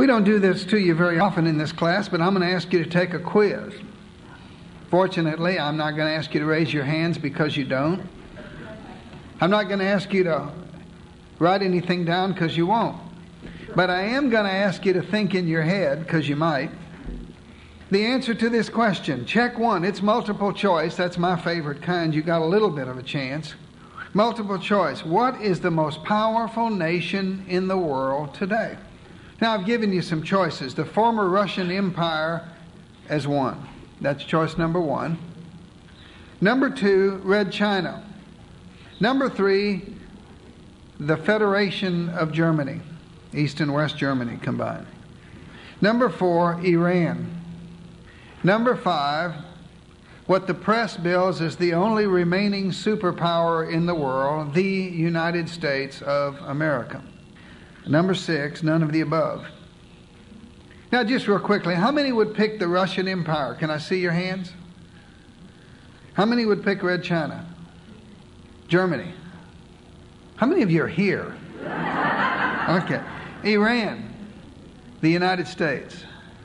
We don't do this to you very often in this class, but I'm going to ask you to take a quiz. Fortunately, I'm not going to ask you to raise your hands because you don't. I'm not going to ask you to write anything down because you won't. But I am going to ask you to think in your head, because you might, the answer to this question. Check one. It's multiple choice. That's my favorite kind. You got a little bit of a chance. Multiple choice. What is the most powerful nation in the world today? Now, I've given you some choices. The former Russian Empire as one. That's choice number one. Number two, Red China. Number three, the Federation of Germany. East and West Germany combined. Number four, Iran. Number five, what the press bills as the only remaining superpower in the world, the United States of America. Number six, none of the above. Now, just real quickly, how many would pick the Russian Empire? Can I see your hands? How many would pick Red China? Germany. How many of you are here? Okay. Iran. The United States.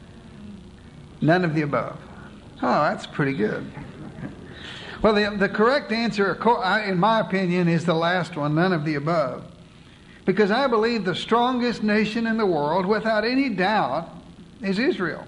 None of the above. Oh, that's pretty good. Well, the correct answer, in my opinion, is the last one, none of the above. Because I believe the strongest nation in the world, without any doubt, is Israel.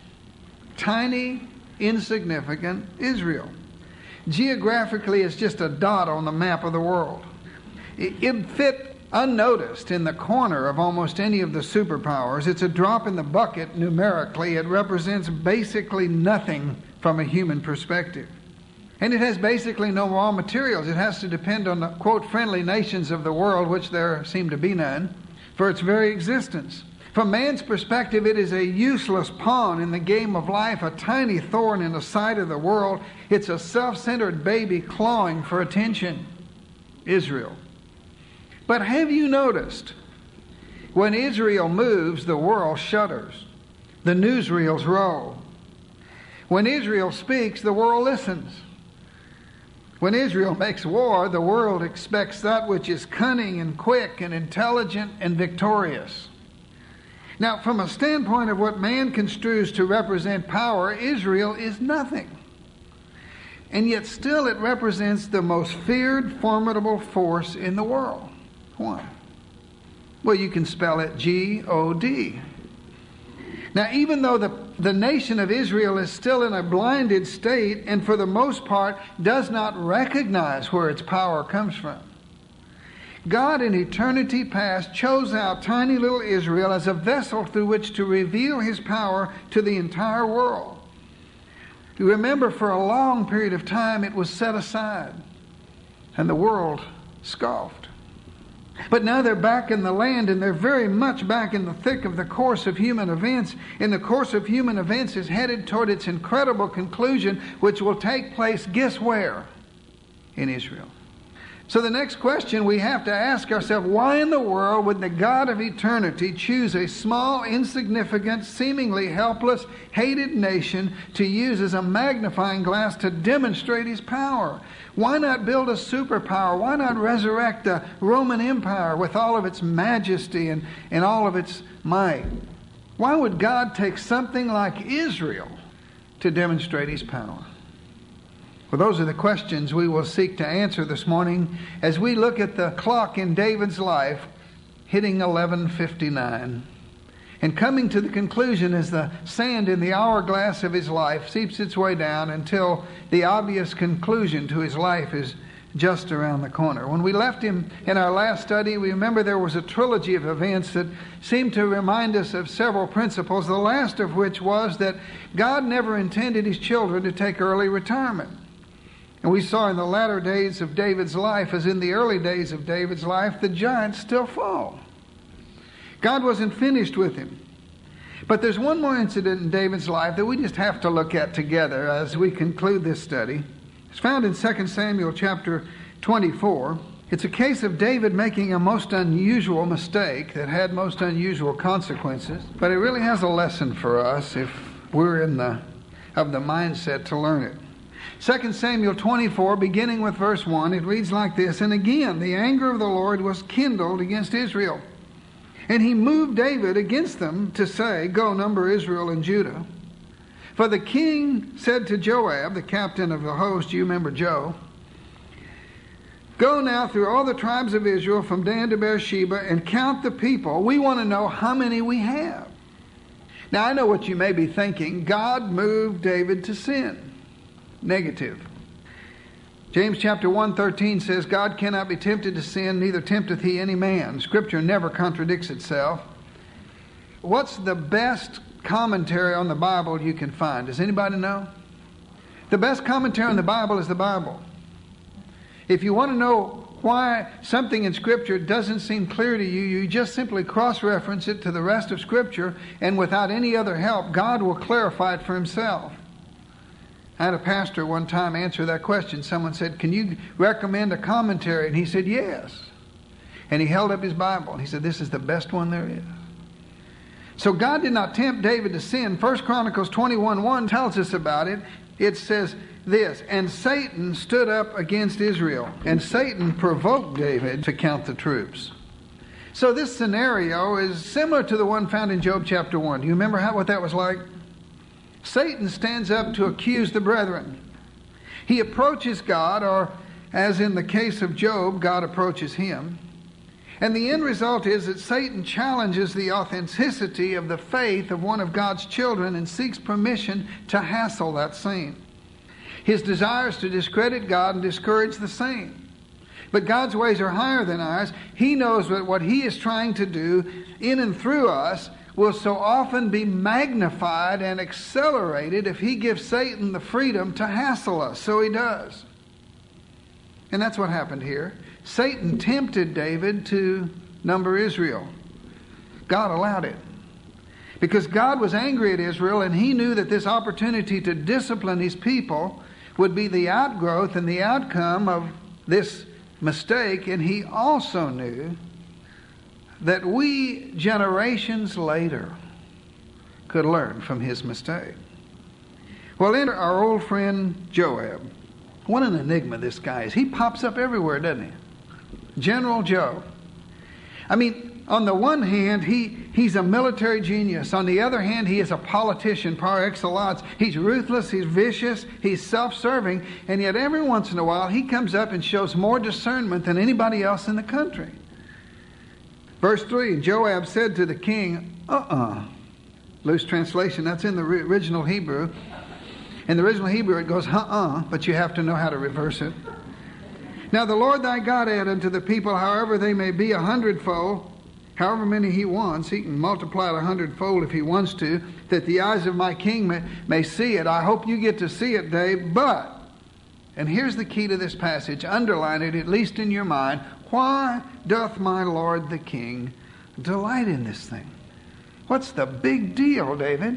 Tiny, insignificant Israel. Geographically, it's just a dot on the map of the world. It fit unnoticed in the corner of almost any of the superpowers. It's a drop in the bucket numerically. It represents basically nothing from a human perspective. And it has basically no raw materials. It has to depend on the, quote, friendly nations of the world, which there seem to be none, for its very existence. From man's perspective, it is a useless pawn in the game of life, a tiny thorn in the side of the world. It's a self-centered baby clawing for attention. Israel. But have you noticed, when Israel moves, the world shudders. The newsreels roll. When Israel speaks, the world listens. When Israel makes war, the world expects that which is cunning and quick and intelligent and victorious. Now, from a standpoint of what man construes to represent power, Israel is nothing. And yet still it represents the most feared, formidable force in the world. Why? Well, you can spell it G-O-D. Now, even though the nation of Israel is still in a blinded state and for the most part does not recognize where its power comes from, God in eternity past chose out tiny little Israel as a vessel through which to reveal His power to the entire world. You remember, for a long period of time it was set aside and the world scoffed. But now they're back in the land, and they're very much back in the thick of the course of human events. And the course of human events is headed toward its incredible conclusion, which will take place, guess where? In Israel. So the next question we have to ask ourselves, why in the world would the God of eternity choose a small, insignificant, seemingly helpless, hated nation to use as a magnifying glass to demonstrate His power? Why not build a superpower? Why not resurrect the Roman Empire with all of its majesty and all of its might? Why would God take something like Israel to demonstrate His power? Well, those are the questions we will seek to answer this morning as we look at the clock in David's life hitting 11:59 and coming to the conclusion as the sand in the hourglass of his life seeps its way down until the obvious conclusion to his life is just around the corner. When we left him in our last study, we remember there was a trilogy of events that seemed to remind us of several principles, the last of which was that God never intended His children to take early retirement. And we saw in the latter days of David's life, as in the early days of David's life, the giants still fall. God wasn't finished with him. But there's one more incident in David's life that we just have to look at together as we conclude this study. It's found in 2 Samuel chapter 24. It's a case of David making a most unusual mistake that had most unusual consequences. But it really has a lesson for us if we're of the mindset to learn it. 2 Samuel 24, beginning with verse 1, it reads like this, "And again the anger of the Lord was kindled against Israel. And he moved David against them to say, "Go, number Israel and Judah." For the king said to Joab, the captain of the host, you remember Joe, "Go now through all the tribes of Israel from Dan to Beersheba and count the people. We want to know how many we have." Now I know what you may be thinking. God moved David to sin. Negative. James chapter 1:13 says, "God cannot be tempted to sin, neither tempteth he any man." Scripture never contradicts itself. What's the best commentary on the Bible you can find? Does anybody know? The best commentary on the Bible is the Bible. If you want to know why something in Scripture doesn't seem clear to you, you just simply cross-reference it to the rest of Scripture, and without any other help, God will clarify it for himself. I had a pastor one time answer that question. Someone said, "Can you recommend a commentary?" And he said, "Yes." And he held up his Bible and he said, "This is the best one there is." So God did not tempt David to sin. 1 Chronicles 21:1 tells us about it. It says this, "And Satan stood up against Israel." And Satan provoked David to count the troops. So this scenario is similar to the one found in Job chapter 1. Do you remember what that was like? Satan stands up to accuse the brethren. He approaches God, or as in the case of Job, God approaches him. And the end result is that Satan challenges the authenticity of the faith of one of God's children and seeks permission to hassle that saint. His desire is to discredit God and discourage the saint. But God's ways are higher than ours. He knows that what he is trying to do in and through us will so often be magnified and accelerated if he gives Satan the freedom to hassle us. So he does. And that's what happened here. Satan tempted David to number Israel. God allowed it. Because God was angry at Israel, and he knew that this opportunity to discipline his people would be the outgrowth and the outcome of this mistake. And he also knew that we, generations later, could learn from his mistake. Well, enter our old friend Joab. What an enigma this guy is. He pops up everywhere, doesn't he? General Joe. I mean, on the one hand, he's a military genius. On the other hand, he is a politician par excellence. He's ruthless, he's vicious, he's self-serving, and yet every once in a while he comes up and shows more discernment than anybody else in the country. Verse 3, Joab said to the king, Loose translation, that's in the original Hebrew. In the original Hebrew it goes, but you have to know how to reverse it. "Now the Lord thy God add unto the people, however they may be 100-fold, however many he wants, he can multiply it 100-fold if he wants to, that the eyes of my king may see it." I hope you get to see it, Dave, but, and here's the key to this passage, underline it, at least in your mind, why doth my Lord the king delight in this thing? What's the big deal, David?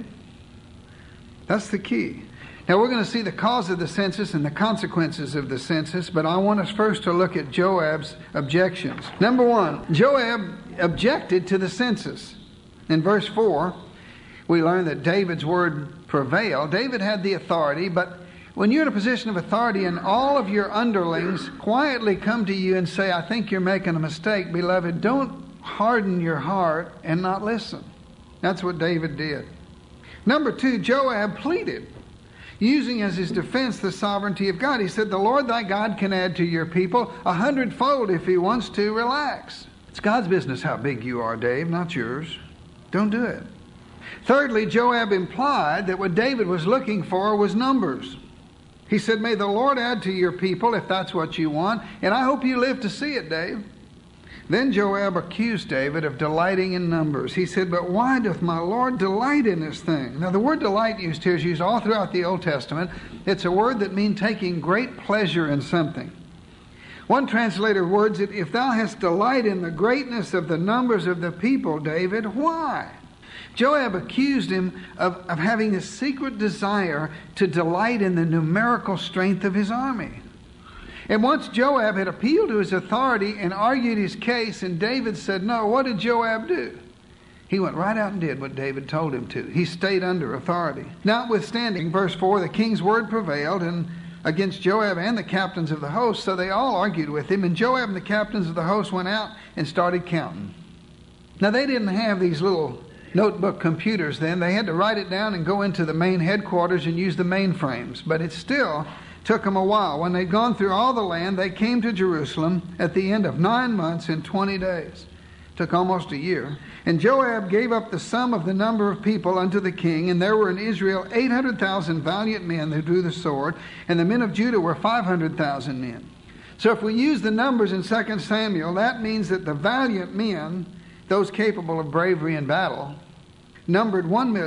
That's the key. Now we're going to see the cause of the census and the consequences of the census, but I want us first to look at Joab's objections. Number one, Joab objected to the census. In verse 4, we learn that David's word prevailed. David had the authority, but when you're in a position of authority and all of your underlings quietly come to you and say, "I think you're making a mistake," beloved, don't harden your heart and not listen. That's what David did. Number two, Joab pleaded, using as his defense the sovereignty of God. He said, "The Lord thy God can add to your people 100-fold if he wants to. Relax. It's God's business how big you are, Dave, not yours. Don't do it." Thirdly, Joab implied that what David was looking for was numbers. He said, "May the Lord add to your people if that's what you want, and I hope you live to see it, Dave." Then Joab accused David of delighting in numbers. He said, "But why doth my Lord delight in this thing?" Now the word delight used here is used all throughout the Old Testament. It's a word that means taking great pleasure in something. One translator words it, "If thou hast delight in the greatness of the numbers of the people, David, why?" Joab accused him of having a secret desire to delight in the numerical strength of his army. And once Joab had appealed to his authority and argued his case, and David said no, what did Joab do? He went right out and did what David told him to. He stayed under authority. Notwithstanding, verse 4, the king's word prevailed and against Joab and the captains of the host, so they all argued with him, and Joab and the captains of the host went out and started counting. Now, they didn't have these little notebook computers then. They had to write it down and go into the main headquarters and use the mainframes. But it still took them a while. When they'd gone through all the land, they came to Jerusalem at the end of 9 months and 20 days. Took almost a year. And Joab gave up the sum of the number of people unto the king, and there were in Israel 800,000 valiant men who drew the sword, and the men of Judah were 500,000 men. So if we use the numbers in 2 Samuel, that means that the valiant men, those capable of bravery in battle, numbered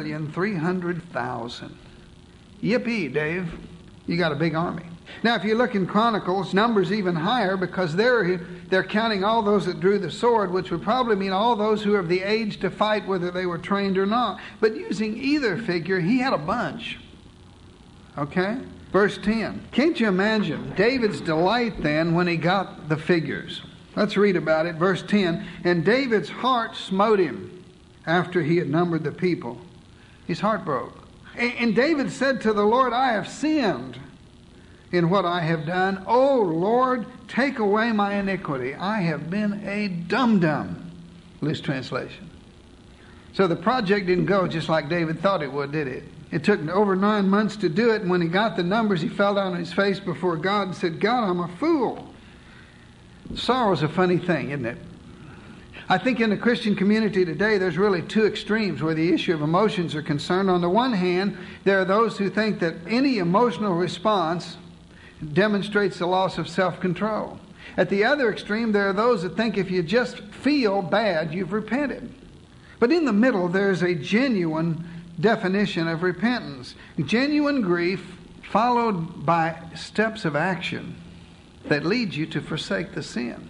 1,300,000. Yippee, Dave. You got a big army. Now, if you look in Chronicles, numbers even higher, because they're counting all those that drew the sword, which would probably mean all those who are of the age to fight, whether they were trained or not. But using either figure, he had a bunch. Okay? Verse 10. Can't you imagine David's delight then when he got the figures? Let's read about it. Verse 10. And David's heart smote him after he had numbered the people. His heart broke. And David said to the Lord, I have sinned in what I have done. O Lord, take away my iniquity. I have been a dum-dum. Loose translation. So the project didn't go just like David thought it would, did it? It took over 9 months to do it, and when he got the numbers, he fell down on his face before God and said, God, I'm a fool. Sorrow's a funny thing, isn't it? I think in the Christian community today, there's really two extremes where the issue of emotions are concerned. On the one hand, there are those who think that any emotional response demonstrates the loss of self-control. At the other extreme, there are those that think if you just feel bad, you've repented. But in the middle, there's a genuine definition of repentance. Genuine grief followed by steps of action that lead you to forsake the sin.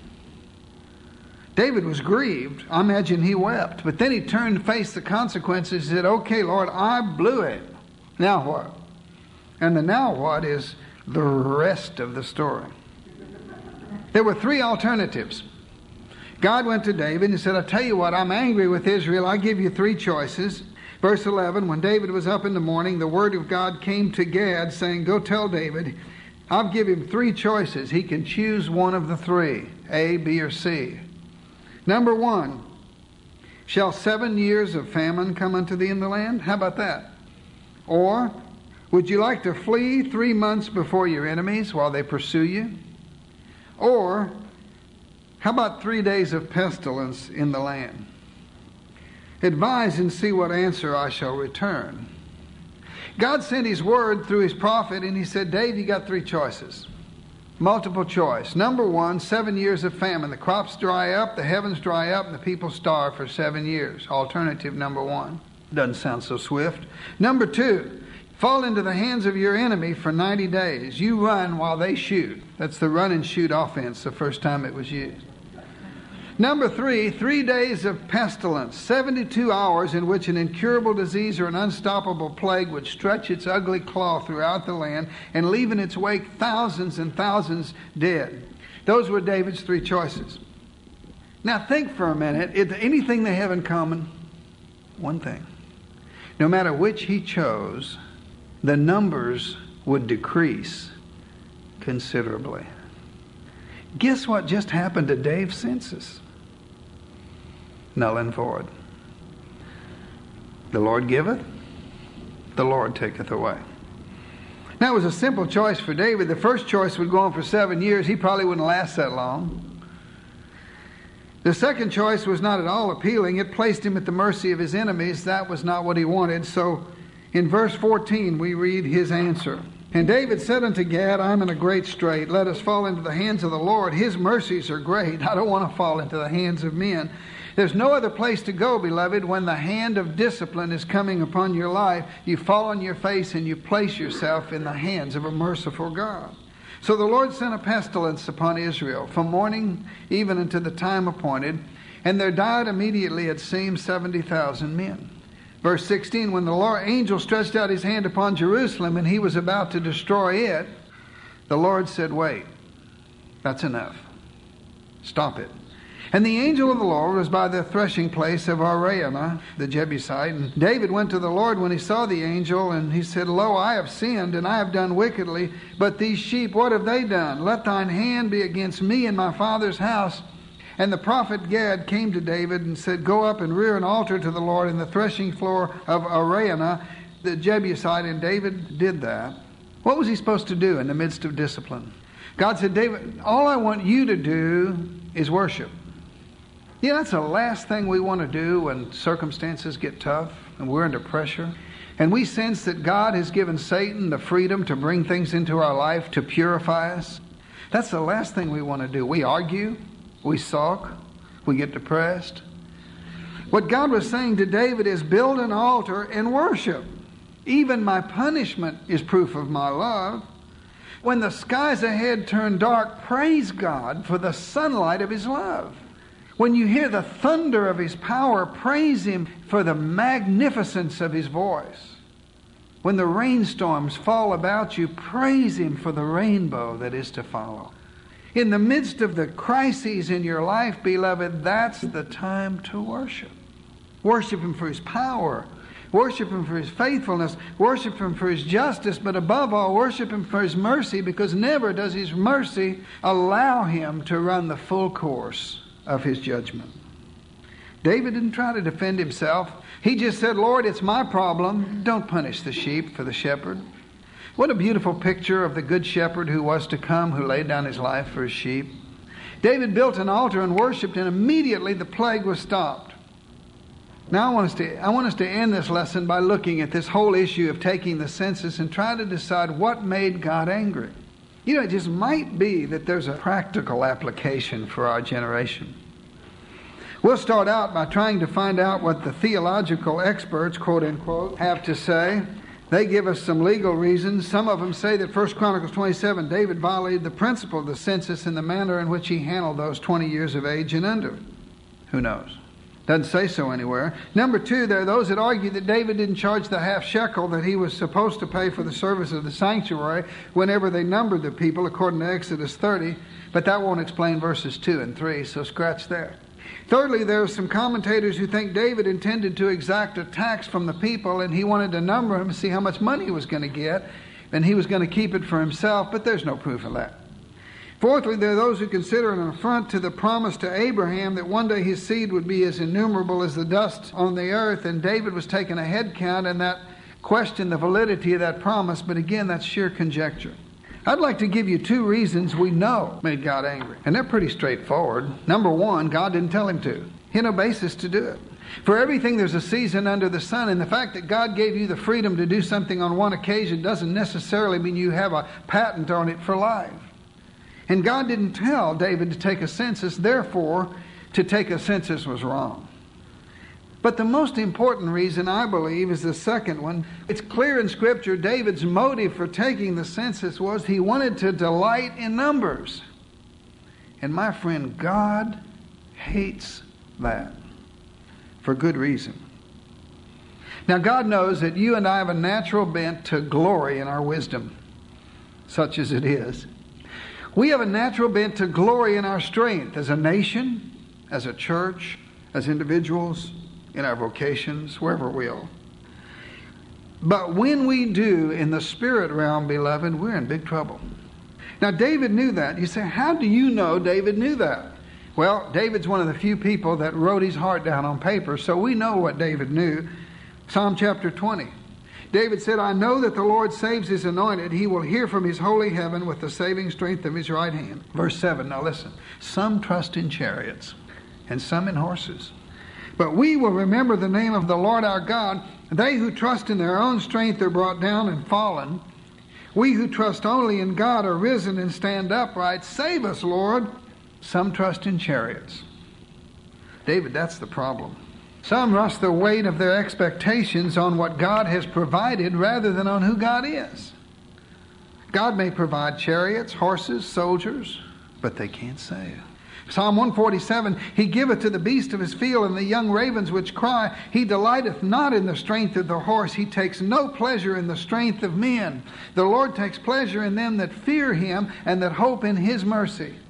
David was grieved. I imagine he wept. But then he turned to face the consequences and said, okay, Lord, I blew it. Now what? And the now what is the rest of the story. There were 3 alternatives. God went to David and said, I tell you what, I'm angry with Israel. I give you 3 choices. Verse 11, when David was up in the morning, the word of God came to Gad, saying, go tell David, I'll give him 3 choices. He can choose one of the 3, A, B, or C. Number 1, shall 7 years of famine come unto thee in the land? How about that? Or, would you like to flee 3 months before your enemies while they pursue you? Or, how about 3 days of pestilence in the land? Advise and see what answer I shall return. God sent his word through his prophet, and he said, Dave, you got 3 choices. Multiple choice. Number 1, 7 years of famine. The crops dry up, the heavens dry up, and the people starve for 7 years. Alternative number 1. Doesn't sound so swift. Number 2, fall into the hands of your enemy for 90 days. You run while they shoot. That's the run and shoot offense, the first time it was used. Number 3, 3 days of pestilence, 72 hours in which an incurable disease or an unstoppable plague would stretch its ugly claw throughout the land and leave in its wake thousands and thousands dead. Those were David's 3 choices. Now think for a minute, anything they have in common? One thing. No matter which he chose, the numbers would decrease considerably. Guess what just happened to Dave's census? Null and void. The Lord giveth, the Lord taketh away. Now it was a simple choice for David. The first choice would go on for 7 years. He probably wouldn't last that long. The second choice was not at all appealing. It placed him at the mercy of his enemies. That was not what he wanted. So in verse 14 we read his answer. And David said unto Gad, I'm in a great strait. Let us fall into the hands of the Lord. His mercies are great. I don't want to fall into the hands of men. There's no other place to go, beloved, when the hand of discipline is coming upon your life. You fall on your face and you place yourself in the hands of a merciful God. So the Lord sent a pestilence upon Israel from morning even unto the time appointed, and there died immediately, it seems, 70,000 men. Verse 16, when the Lord angel stretched out his hand upon Jerusalem and he was about to destroy it, the Lord said, wait, that's enough. Stop it. And the angel of the Lord was by the threshing place of Araunah, the Jebusite. And David went to the Lord when he saw the angel, and he said, Lo, I have sinned, and I have done wickedly. But these sheep, what have they done? Let thine hand be against me and my father's house, And the prophet Gad came to David and said, "Go up and rear an altar to the Lord in the threshing floor of Araunah the Jebusite." And David did that. What was he supposed to do in the midst of discipline? God said, "David, all I want you to do is worship." Yeah, that's the last thing we want to do when circumstances get tough and we're under pressure. And we sense that God has given Satan the freedom to bring things into our life to purify us. That's the last thing we want to do. We argue, we sulk, we get depressed. What God was saying to David is, build an altar and worship. Even my punishment is proof of my love. When the skies ahead turn dark, praise God for the sunlight of His love. When you hear the thunder of His power, praise Him for the magnificence of His voice. When the rainstorms fall about you, praise Him for the rainbow that is to follow. In the midst of the crises in your life, beloved, that's the time to worship. Worship Him for His power. Worship Him for His faithfulness. Worship Him for His justice. But above all, worship Him for His mercy, because never does His mercy allow Him to run the full course of His judgment. David didn't try to defend himself. He just said, "Lord, it's my problem. Don't punish the sheep for the shepherd." What a beautiful picture of the good shepherd who was to come, who laid down his life for his sheep. David built an altar and worshiped, and immediately the plague was stopped. Now I want us to end this lesson by looking at this whole issue of taking the census and try to decide what made God angry. You know, it just might be that there's a practical application for our generation. We'll start out by trying to find out what the theological experts, quote unquote, have to say. They give us some legal reasons. Some of them say that 1 Chronicles 27, David violated the principle of the census in the manner in which he handled those 20 years of age and under. Who knows? Doesn't say so anywhere. Number two, there are those that argue that David didn't charge the half shekel that he was supposed to pay for the service of the sanctuary whenever they numbered the people, according to Exodus 30. But that won't explain verses 2 and 3, so scratch there. Thirdly, there are some commentators who think David intended to exact a tax from the people, and he wanted to number them to see how much money he was going to get, and he was going to keep it for himself, but there's no proof of that. Fourthly, there are those who consider it an affront to the promise to Abraham that one day his seed would be as innumerable as the dust on the earth, and David was taking a head count, and that questioned the validity of that promise, but again, that's sheer conjecture. I'd like to give you two reasons we know made God angry, and they're pretty straightforward. Number one, God didn't tell him to. He had no basis to do it. For everything there's a season under the sun, and the fact that God gave you the freedom to do something on one occasion doesn't necessarily mean you have a patent on it for life. And God didn't tell David to take a census, therefore, to take a census was wrong. But the most important reason, I believe, is the second one. It's clear in Scripture David's motive for taking the census was he wanted to delight in numbers. And my friend, God hates that for good reason. Now, God knows that you and I have a natural bent to glory in our wisdom, such as it is. We have a natural bent to glory in our strength as a nation, as a church, as individuals, in our vocations, wherever we are. But when we do in the spirit realm, beloved, we're in big trouble. Now, David knew that. You say, how do you know David knew that? Well, David's one of the few people that wrote his heart down on paper, so we know what David knew. Psalm chapter 20. David said, "I know that the Lord saves his anointed. He will hear from his holy heaven with the saving strength of his right hand." Verse 7, now listen. "Some trust in chariots, and some in horses. But we will remember the name of the Lord our God. They who trust in their own strength are brought down and fallen. We who trust only in God are risen and stand upright. Save us, Lord." Some trust in chariots. David, that's the problem. Some rest the weight of their expectations on what God has provided rather than on who God is. God may provide chariots, horses, soldiers, but they can't save. Psalm 147, "He giveth to the beast of his field and the young ravens which cry. He delighteth not in the strength of the horse. He takes no pleasure in the strength of men. The Lord takes pleasure in them that fear him and that hope in his mercy."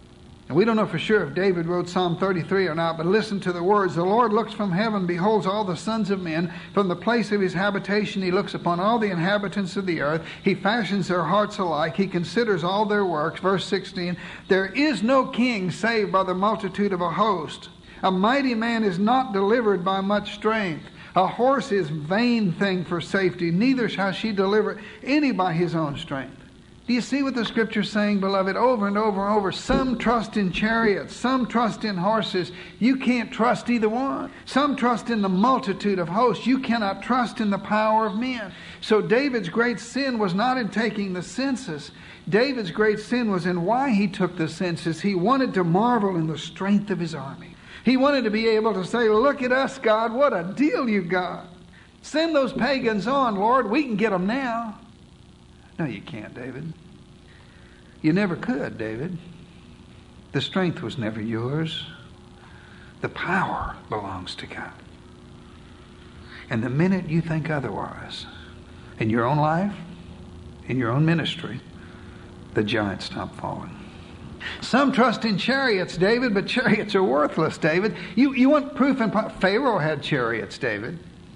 And we don't know for sure if David wrote Psalm 33 or not, but listen to the words. The Lord looks from heaven, beholds all the sons of men. From the place of his habitation he looks upon all the inhabitants of the earth. He fashions their hearts alike. He considers all their works. Verse 16, there is no king saved by the multitude of a host. A mighty man is not delivered by much strength. A horse is vain thing for safety, neither shall she deliver any by his own strength. Do you see what the Scripture's saying, beloved, over and over and over? Some trust in chariots, some trust in horses. You can't trust either one. Some trust in the multitude of hosts. You cannot trust in the power of men. So David's great sin was not in taking the census. David's great sin was in why he took the census. He wanted to marvel in the strength of his army. He wanted to be able to say, look at us, God, what a deal you got. Send those pagans on, Lord. We can get them now. No, you can't, David. You never could, David. The strength was never yours. The power belongs to God. And the minute you think otherwise, in your own life, in your own ministry, the giants stop falling. Some trust in chariots, David, but chariots are worthless, David. You want proof? Pharaoh had chariots, David.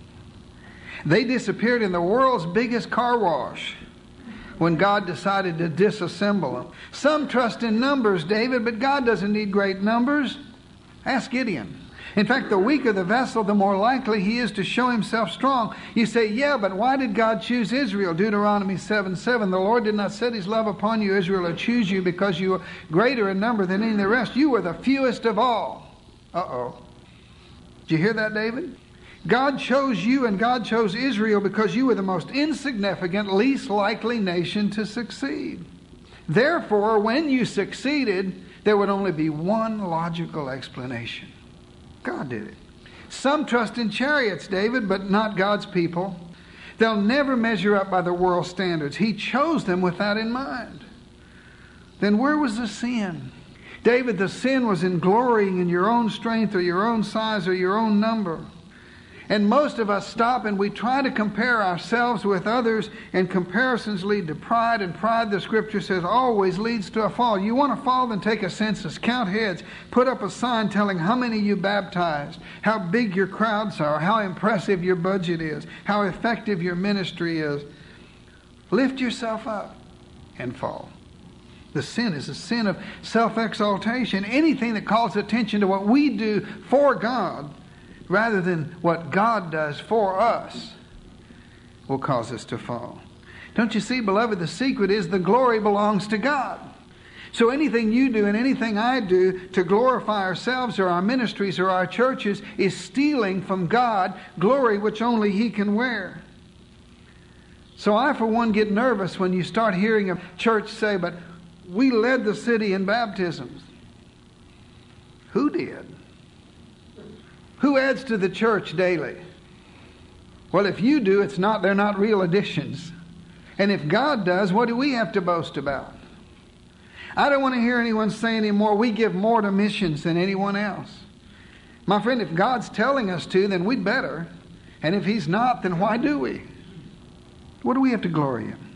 They disappeared in the world's biggest car wash when God decided to disassemble them. Some trust in numbers, David, but God doesn't need great numbers. Ask Gideon. In fact, the weaker the vessel, the more likely he is to show himself strong. You say, yeah, but why did God choose Israel? Deuteronomy 7:7. The Lord did not set his love upon you, Israel, or choose you because you were greater in number than any of the rest. You were the fewest of all. Uh-oh. Did you hear that, David? God chose you and God chose Israel because you were the most insignificant, least likely nation to succeed. Therefore, when you succeeded, there would only be one logical explanation. God did it. Some trust in chariots, David, but not God's people. They'll never measure up by the world's standards. He chose them with that in mind. Then where was the sin? David, the sin was in glorying in your own strength or your own size or your own number. And most of us stop and we try to compare ourselves with others, and comparisons lead to pride, and pride, the Scripture says, always leads to a fall. You want to fall? Then take a census, count heads, put up a sign telling how many you baptized, how big your crowds are, how impressive your budget is, how effective your ministry is. Lift yourself up and fall. The sin is a sin of self-exaltation. Anything that calls attention to what we do for God rather than what God does for us will cause us to fall. Don't you see, beloved, the secret is the glory belongs to God. So anything you do and anything I do to glorify ourselves or our ministries or our churches is stealing from God glory which only He can wear. So I, for one, get nervous when you start hearing a church say, but we led the city in baptisms. Who did? Who adds to the church daily? Well, if you do, they're not real additions. And if God does, what do we have to boast about? I don't want to hear anyone say anymore, we give more to missions than anyone else. My friend, if God's telling us to, then we'd better. And if He's not, then why do we? What do we have to glory in?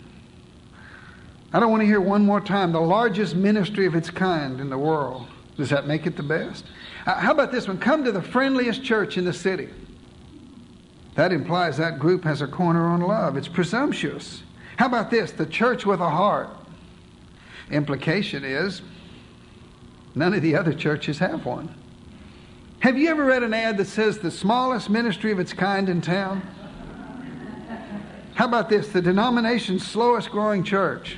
I don't want to hear one more time, the largest ministry of its kind in the world. Does that make it the best? How about this one? Come to the friendliest church in the city. That implies that group has a corner on love. It's presumptuous. How about this? The church with a heart. Implication is none of the other churches have one. Have you ever read an ad that says the smallest ministry of its kind in town? How about this? The denomination's slowest growing church.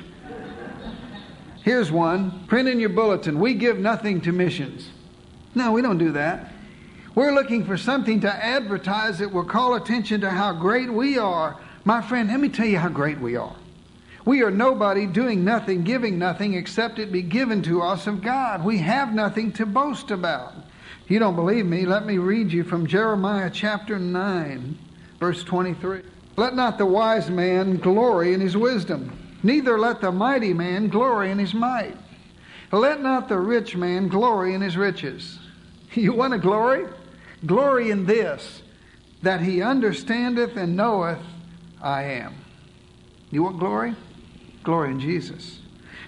Here's one. Print in your bulletin. We give nothing to missions. No, we don't do that. We're looking for something to advertise that will call attention to how great we are. My friend, let me tell you how great we are. We are nobody doing nothing, giving nothing, except it be given to us of God. We have nothing to boast about. If you don't believe me, let me read you from Jeremiah chapter 9, verse 23. Let not the wise man glory in his wisdom, neither let the mighty man glory in his might. Let not the rich man glory in his riches. You want to glory? Glory in this, that he understandeth and knoweth I am. You want glory? Glory in Jesus.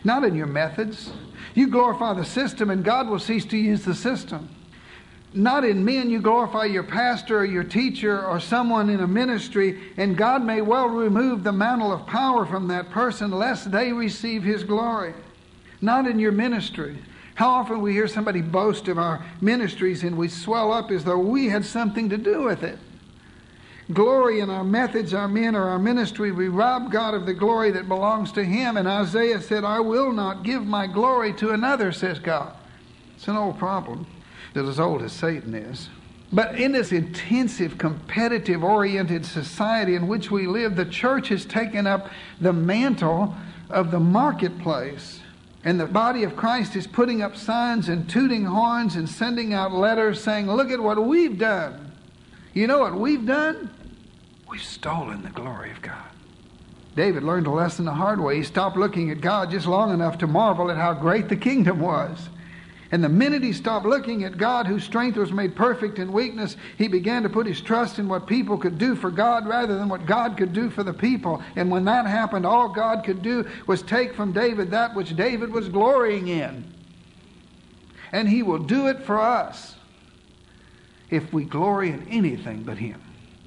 not in your methods. You glorify the system and God will cease to use the system. Not in men. You glorify your pastor or your teacher or someone in a ministry, and God may well remove the mantle of power from that person lest they receive His glory. Not in your ministry. How often we hear somebody boast of our ministries and we swell up as though we had something to do with it. Glory in our methods, our men, or our ministry, we rob God of the glory that belongs to Him. And Isaiah said, I will not give my glory to another, says God. It's an old problem. It's as old as Satan is. But in this intensive, competitive-oriented society in which we live, the church has taken up the mantle of the marketplace. And the body of Christ is putting up signs and tooting horns and sending out letters saying, look at what we've done. You know what we've done? We've stolen the glory of God. David learned a lesson the hard way. He stopped looking at God just long enough to marvel at how great the kingdom was. And the minute he stopped looking at God, whose strength was made perfect in weakness, he began to put his trust in what people could do for God rather than what God could do for the people. And when that happened, all God could do was take from David that which David was glorying in. And He will do it for us if we glory in anything but Him.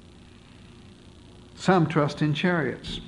Some trust in chariots.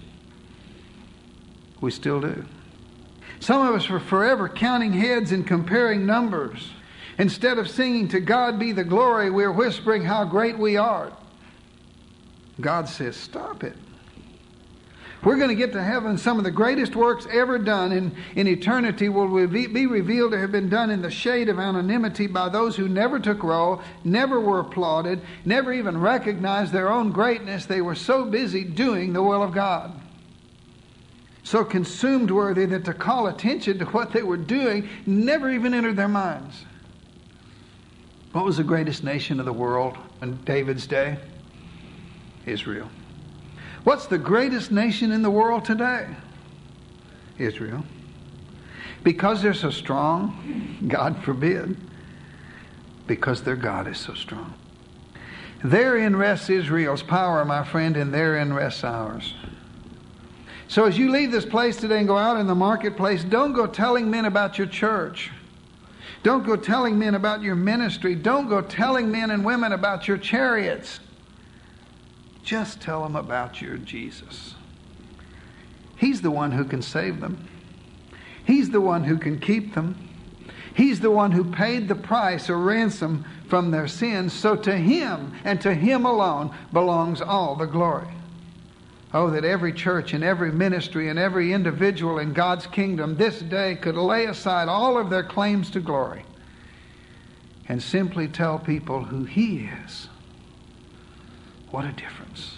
We still do. Some of us are forever counting heads and comparing numbers. Instead of singing to God be the glory, we're whispering how great we are. God says, stop it. We're going to get to heaven. Some of the greatest works ever done in eternity will be revealed to have been done in the shade of anonymity by those who never took roll, never were applauded, never even recognized their own greatness. They were so busy doing the will of God. So consumed were they that to call attention to what they were doing never even entered their minds. What was the greatest nation of the world in David's day? Israel. What's the greatest nation in the world today? Israel. Because they're so strong? God forbid. Because their God is so strong. Therein rests Israel's power, my friend, and therein rests ours. So as you leave this place today and go out in the marketplace, don't go telling men about your church. Don't go telling men about your ministry. Don't go telling men and women about your chariots. Just tell them about your Jesus. He's the one who can save them. He's the one who can keep them. He's the one who paid the price or ransom from their sins. So to Him and to Him alone belongs all the glory. Oh, that every church and every ministry and every individual in God's kingdom this day could lay aside all of their claims to glory and simply tell people who He is. What a difference.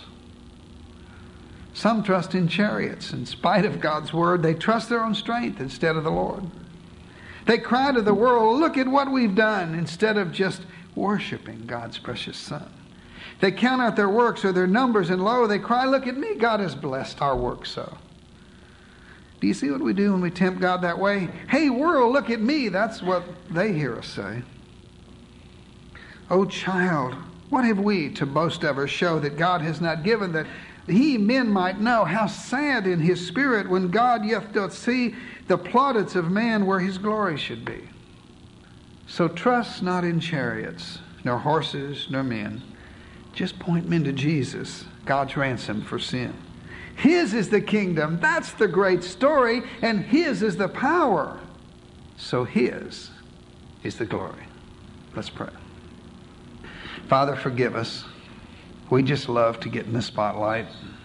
Some trust in chariots. In spite of God's word, they trust their own strength instead of the Lord. They cry to the world, look at what we've done, instead of just worshiping God's precious Son. They count out their works or their numbers, and lo, they cry, look at me, God has blessed our work so. Do you see what we do when we tempt God that way? Hey, world, look at me. That's what they hear us say. Oh, child, what have we to boast of or show that God has not given, that He, men, might know? How sad in His spirit when God yet doth see the plaudits of man where His glory should be. So trust not in chariots, nor horses, nor men. Just point men to Jesus, God's ransom for sin. His is the kingdom. That's the great story. And His is the power. So His is the glory. Let's pray. Father, forgive us. We just love to get in the spotlight.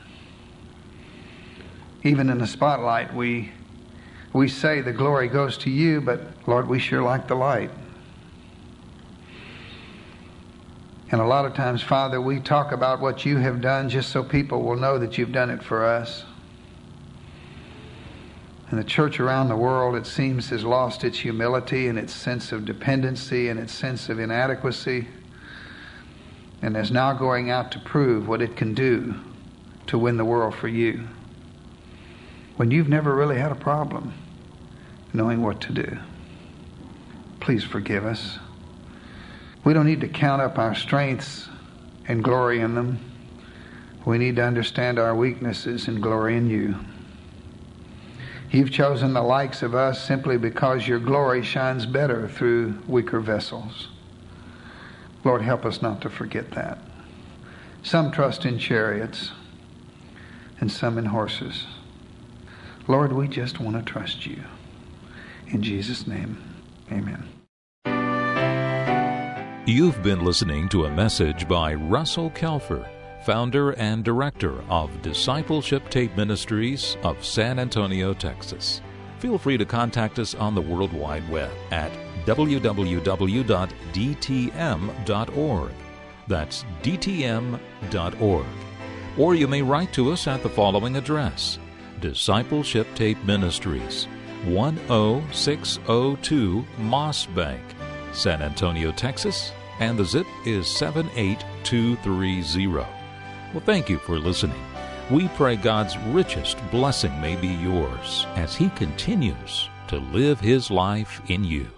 Even in the spotlight, we say the glory goes to You, but Lord, we sure like the light. And a lot of times, Father, we talk about what You have done just so people will know that You've done it for us. And the church around the world, it seems, has lost its humility and its sense of dependency and its sense of inadequacy, and is now going out to prove what it can do to win the world for You, when You've never really had a problem knowing what to do. Please forgive us. We don't need to count up our strengths and glory in them. We need to understand our weaknesses and glory in You. You've chosen the likes of us simply because your glory shines better through weaker vessels. Lord, help us not to forget that. Some trust in chariots and some in horses. Lord, we just want to trust you. In Jesus' name, amen. You've been listening to a message by Russell Kelfer, founder and director of Discipleship Tape Ministries of San Antonio, Texas. Feel free to contact us on the World Wide Web at www.dtm.org. That's dtm.org. Or you may write to us at the following address: Discipleship Tape Ministries, 10602 Moss Bank, San Antonio, Texas, and the zip is 78230. Well, thank you for listening. We pray God's richest blessing may be yours as He continues to live His life in you.